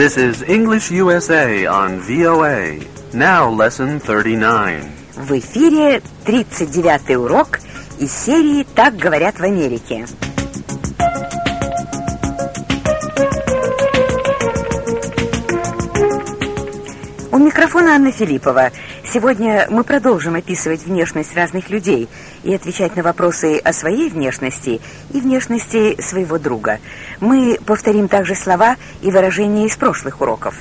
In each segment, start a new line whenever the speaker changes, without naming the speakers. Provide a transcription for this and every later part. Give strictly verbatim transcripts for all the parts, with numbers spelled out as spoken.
This is English U S A on V O A. Now lesson thirty-nine.
В эфире тридцать девятый урок из серии «Так говорят в Америке». У микрофона Анна Филиппова. Сегодня мы продолжим описывать внешность разных людей и отвечать на вопросы о своей внешности и внешности своего друга. Мы повторим также слова и выражения из прошлых уроков.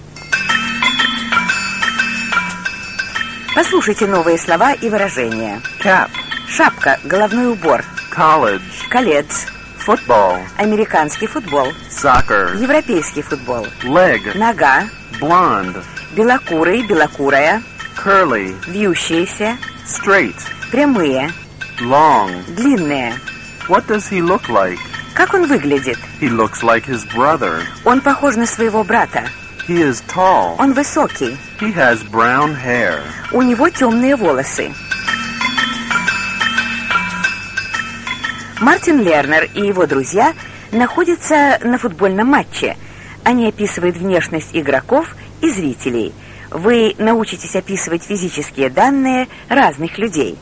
Послушайте новые слова и выражения.
Cap,
Шапка, головной убор.
college,
Колледж,
football,
американский футбол.
soccer,
Европейский футбол.
leg,
Нога,
blonde,
белокурый, белокурая.
curly,
Вьющиеся,
straight,
прямые,
long.
длинные.
What does he look like?
Как он выглядит?
He looks like his brother.
Он похож на своего брата.
He is tall.
Он высокий.
He has brown hair.
У него темные волосы. Мартин Лернер и его друзья находятся на футбольном матче. Они описывают внешность игроков и зрителей. Вы научитесь описывать физические данные разных людей.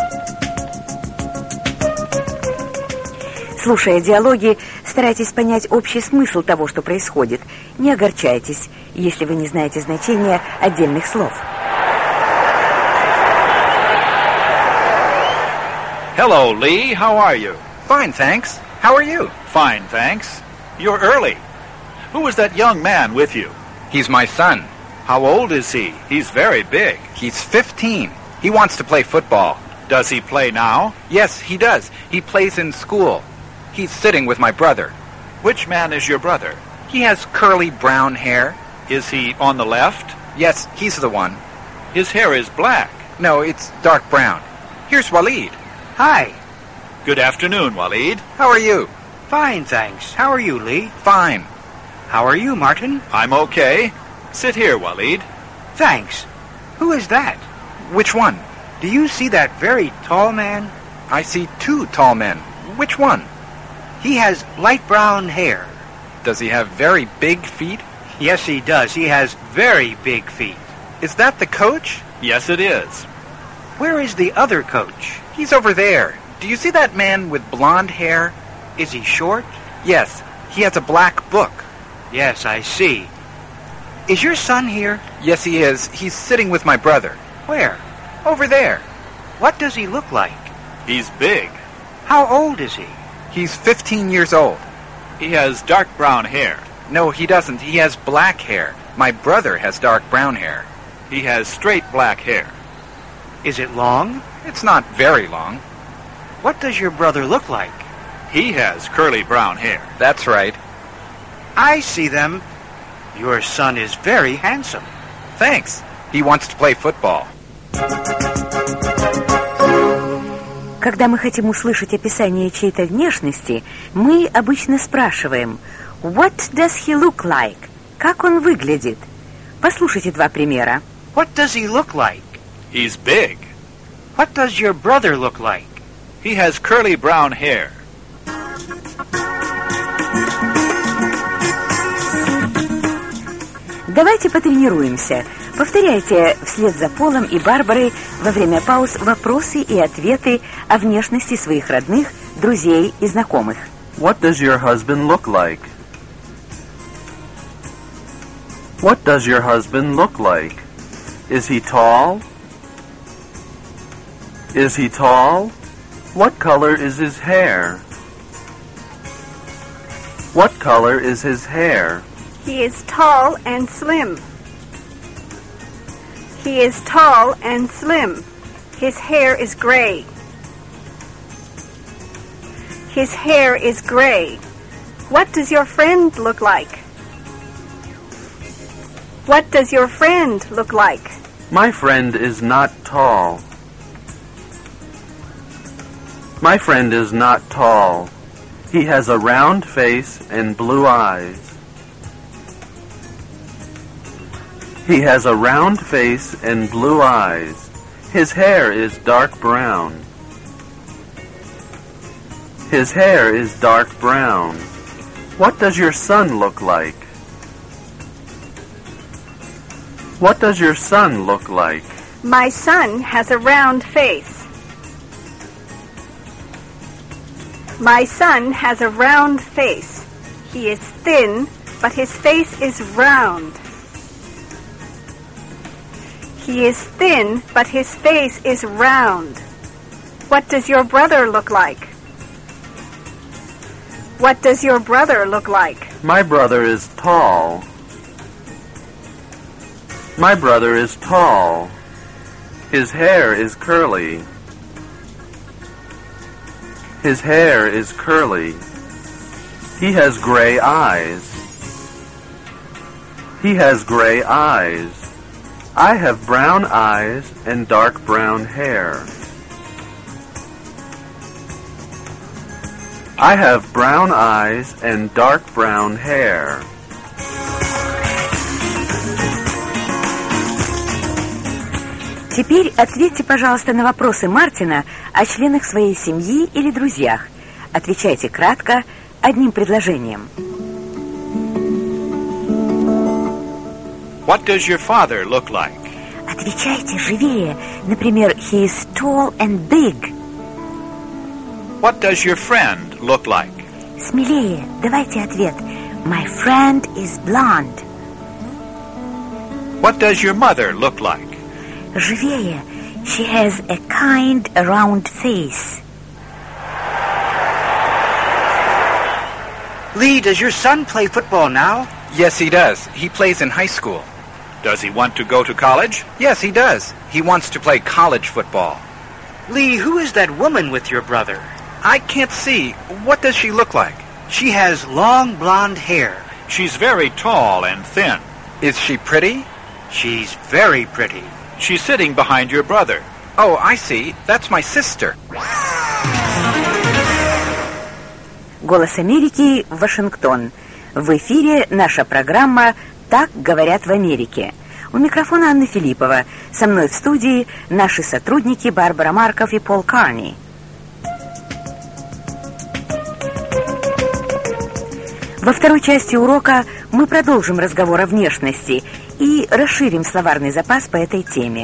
Слушая диалоги, старайтесь понять общий смысл того, что происходит. Не огорчайтесь, если вы не знаете значения отдельных слов.
Hello, Lee. How are you?
Fine, thanks. How are you?
Fine, thanks. You're early. Who is that young man with you?
He's my son.
How old is he? He's very big.
He's fifteen. He wants to play football.
Does he play now?
Yes, he does. He plays in school. He's sitting with my brother.
Which man is your brother?
He has curly brown hair.
Is he on the left?
Yes, he's the one.
His hair is black.
No, it's dark brown. Here's Waleed.
Hi.
Good afternoon, Waleed.
How are you?
Fine, thanks. How are you, Lee?
Fine.
How are you, Martin?
I'm okay. Sit here, Waleed.
Thanks. Who is that?
Which one?
Do you see that very tall man?
I see two tall men. Which one?
He has light brown hair.
Does he have very big feet?
Yes, he does. He has very big feet.
Is that the coach?
Yes, it is.
Where is the other coach?
He's over there. Do you see that man with blonde hair?
Is he short?
Yes, he has a black book.
Yes, I see. Is your son here?
Yes, he is. He's sitting with my brother.
Where?
Over there.
What does he look like?
He's big.
How old is he?
He's fifteen years old.
He has dark brown hair.
No, he doesn't. He has black hair. My brother has dark brown hair.
He has straight black hair.
Is it long?
It's not very long.
What does your brother look like?
He has curly brown hair.
That's right.
I see them. Your son is very handsome.
Thanks. He wants to play football.
Когда мы хотим услышать описание чьей-то внешности, мы обычно спрашиваем «What does he look like?» Как он выглядит? Послушайте два примера.
What does he look like?
He's big.
What does your brother look like?
He has curly brown hair.
Давайте потренируемся. Повторяйте вслед за Полом и Барбарой во время пауз вопросы и ответы о внешности своих родных, друзей и знакомых.
What does your husband look like? What does your husband look like? Is he tall? Is he tall? What color is his hair? What color is his hair?
He is tall and slim. He is tall and slim. His hair is gray. His hair is gray. What does your friend look like? What does your friend look like?
My friend is not tall. My friend is not tall. He has a round face and blue eyes. He has a round face and blue eyes. His hair is dark brown. His hair is dark brown. What does your son look like? What does your son look like?
My son has a round face. My son has a round face. He is thin, but his face is round. He is thin, but his face is round. What does your brother look like? What does your brother look like?
My brother is tall. My brother is tall. His hair is curly. His hair is curly. He has gray eyes. He has gray eyes. I have brown eyes and dark brown hair. I have brown eyes and dark brown hair.
Теперь ответьте, пожалуйста, на вопросы Мартина о членах своей семьи или друзьях. Отвечайте кратко, одним предложением.
What does your father look like?
Отвечайте живее. Например, he is tall and big.
What does your friend look like?
Смелее. Давайте ответ. My friend is blonde.
What does your mother look like?
Живее. She has a kind, round face.
Lee, does your son play football now?
Yes, he does. He plays in high school.
Does he want to go to college?
Yes, he does. He wants to play college football.
Lee, who is that woman with your brother?
I can't see. What does she look like?
She has long blonde hair.
She's very tall and thin.
Is she pretty?
She's very pretty.
She's sitting behind your brother.
Oh, I see. That's my sister.
Голос Америки, Вашингтон. В эфире наша программа «Так говорят в Америке». У микрофона Анна Филиппова. Со мной в студии наши сотрудники Барбара Марков и Пол Карни. Во второй части урока мы продолжим разговор о внешности и расширим словарный запас по этой теме.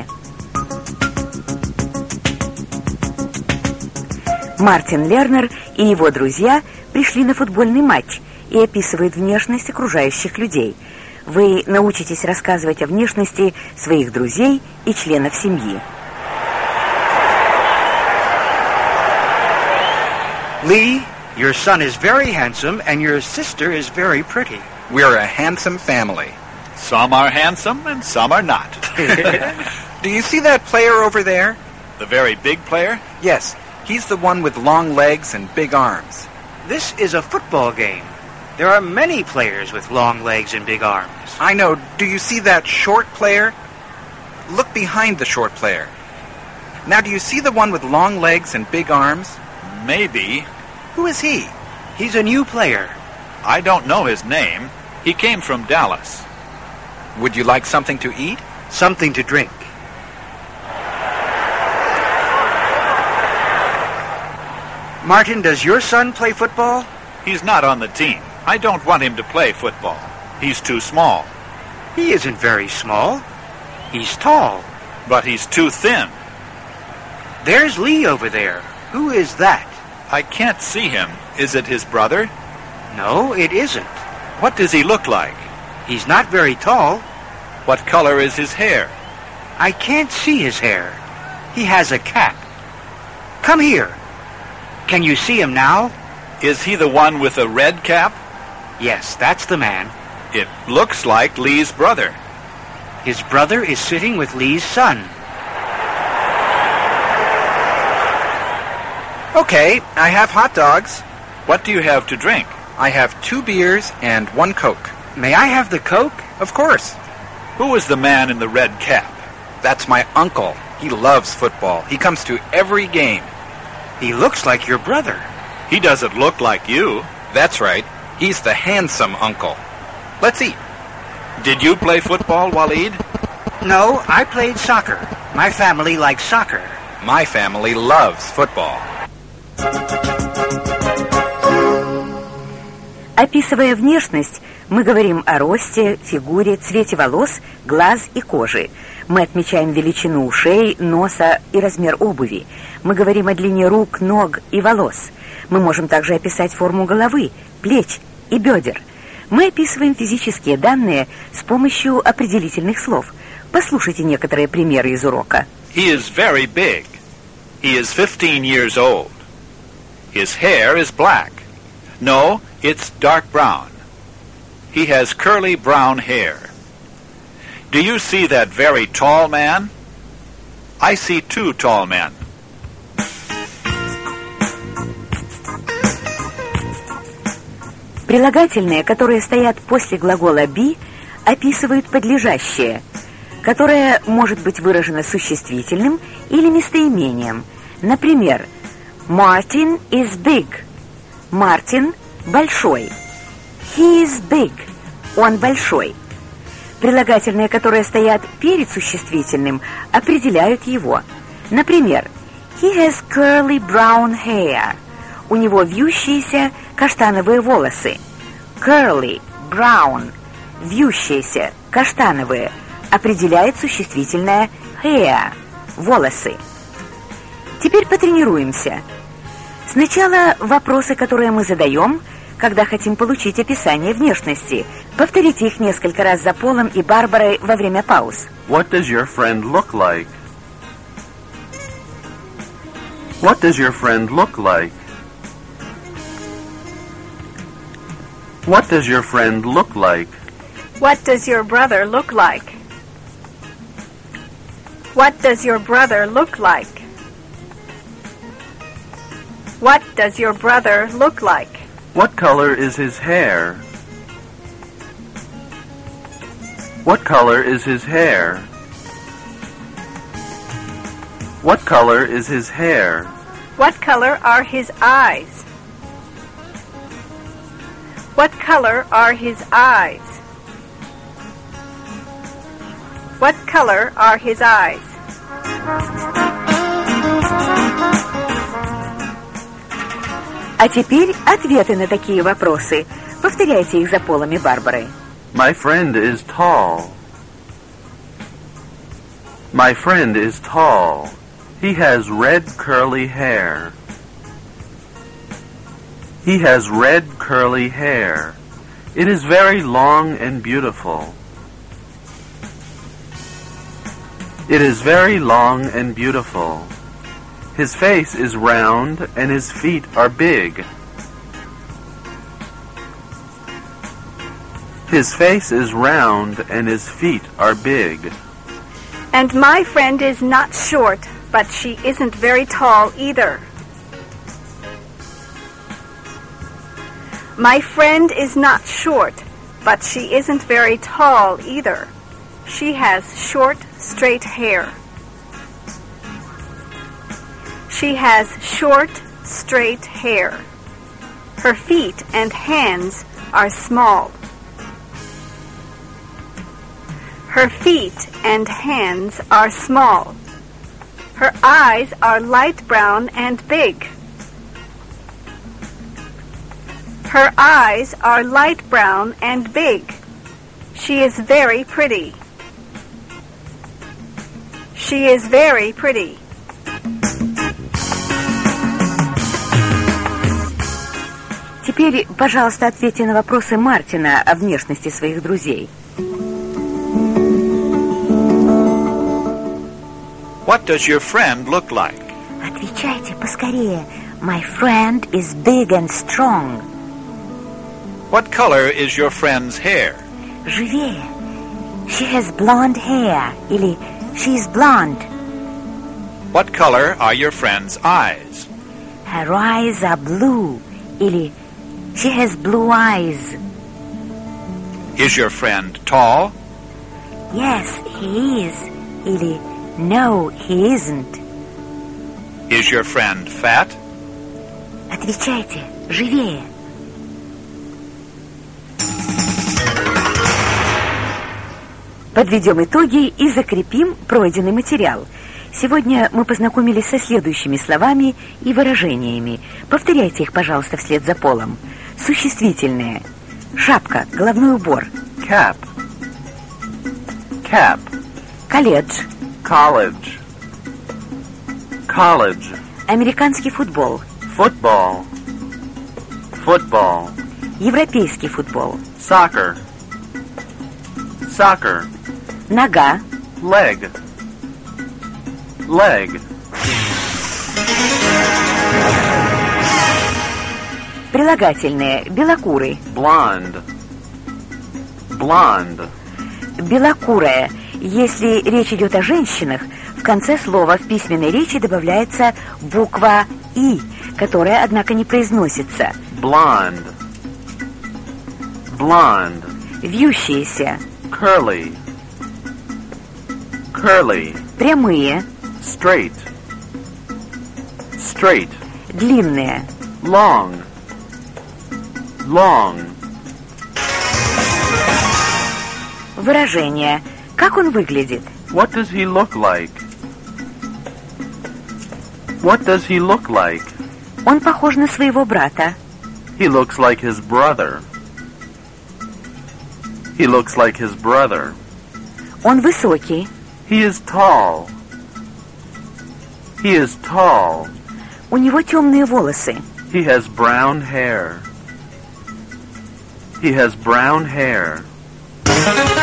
Мартин Лернер и его друзья пришли на футбольный матч и описывают внешность окружающих людей. Вы научитесь рассказывать о внешности своих друзей и членов семьи.
Lee, your son is very handsome and your sister is very pretty.
We're a handsome family.
Some are handsome and some are not.
Do you see that player over there?
The very big player?
Yes, he's the one with long legs and big arms.
This is a football game. There are many players with long legs and big arms.
I know. Do you see that short player? Look behind the short player. Now, do you see the one with long legs and big arms?
Maybe.
Who is he?
He's a new player.
I don't know his name. He came from Dallas.
Would you like something to eat?
Something to drink. Martin, does your son play football?
He's not on the team. I don't want him to play football. He's too small.
He isn't very small. He's tall.
But he's too thin.
There's Lee over there. Who is that?
I can't see him. Is it his brother?
No, it isn't.
What does he look like?
He's not very tall.
What color is his hair?
I can't see his hair. He has a cap. Come here. Can you see him now?
Is he the one with a red cap?
Yes, that's the man.
It looks like Lee's brother.
His brother is sitting with Lee's son.
Okay, I have hot dogs.
What do you have to drink?
I have two beers and one Coke.
May I have the Coke?
Of course.
Who is the man in the red cap?
That's my uncle. He loves football. He comes to every game.
He looks like your brother.
He doesn't look like you.
That's right. He's the handsome uncle. Let's eat.
Did you play football, Waleed?
No, I played soccer. My family likes soccer.
My family loves football.
Описывая внешность, Мы говорим о росте, фигуре, цвете волос, глаз и кожи. Мы отмечаем величину ушей, носа и размер обуви. Мы говорим о длине рук, ног и волос. Мы можем также описать форму головы, плеч и бедер. Мы описываем физические данные с помощью определительных слов. Послушайте некоторые примеры из урока.
He is very big. He is fifteen years old. His hair is black. No, it's dark brown. He has curly brown hair. Do you see that very tall man? I see two tall men.
Прилагательные, которые стоят после глагола be, описывают подлежащее, которое может быть выражено существительным или местоимением. Например, Martin is big. Мартин большой. He is big. Он большой. Прилагательные, которые стоят перед существительным, определяют его. Например, He has curly brown hair. У него вьющиеся каштановые волосы. Curly, brown, вьющиеся, каштановые, определяет существительное hair, волосы. Теперь потренируемся. Сначала вопросы, которые мы задаем, когда хотим получить описание внешности. Повторите их несколько раз за Полом и Барбарой во время пауз.
What does your friend look like? What does your friend look like? What does your friend look like?
What does your brother look like? What does your brother look like? What does your brother look like?
What color is his hair? What color is his hair? What color is his hair?
What color are his eyes? What color are his eyes? What color are his eyes?
А теперь ответы на такие вопросы. Повторяйте их за Полом и Барбарой.
My friend is tall. My friend is tall. He has red curly hair. He has red curly hair. It is very long and beautiful. It is very long and beautiful. His face is round and his feet are big. His face is round and his feet are big.
And my friend is not short, but she isn't very tall either. My friend is not short, but she isn't very tall either. She has short, straight hair. She has short, straight hair. Her feet and hands are small. Her feet and hands are small. Her eyes are light brown and big. Her eyes are light brown and big. She is very pretty. She is very pretty.
Теперь, пожалуйста, ответьте на вопросы Мартина о внешности своих друзей.
What does your friend look like?
Отвечайте поскорее. My friend is big and strong.
What color is your friend's hair?
Живее. She has blonde hair. Или she is blonde.
What color are your friend's eyes?
Her eyes are blue. Или she has blue eyes.
Is your friend tall?
Yes, he is. Или no, he isn't.
Is your friend fat?
Отвечайте, живее. Подведем итоги и закрепим пройденный материал. Сегодня мы познакомились со следующими словами и выражениями. Повторяйте их, пожалуйста, вслед за Полом. Существительные. Шапка, головной убор.
Cap. Cap.
Колледж.
College. College.
Американский футбол.
Football. Football.
Европейский футбол.
Soccer. Soccer.
Нога.
Leg. Leg.
Прилагательные. Белокурый.
Blonde. Blonde.
Белокурая. Если речь идет о женщинах, в конце слова в письменной речи добавляется буква «и», которая, однако, не произносится.
Blonde. Blonde.
Вьющиеся.
Curly. Curly.
Прямые.
Straight. Straight.
Длинные.
Long. Long.
Выражение. Как он выглядит?
What does he look like? What does he look like?
Он похож на своего брата.
He looks like his brother. He looks like his brother.
Он высокий.
He is tall. He is tall.
У него темные волосы.
He has brown hair. He has brown hair.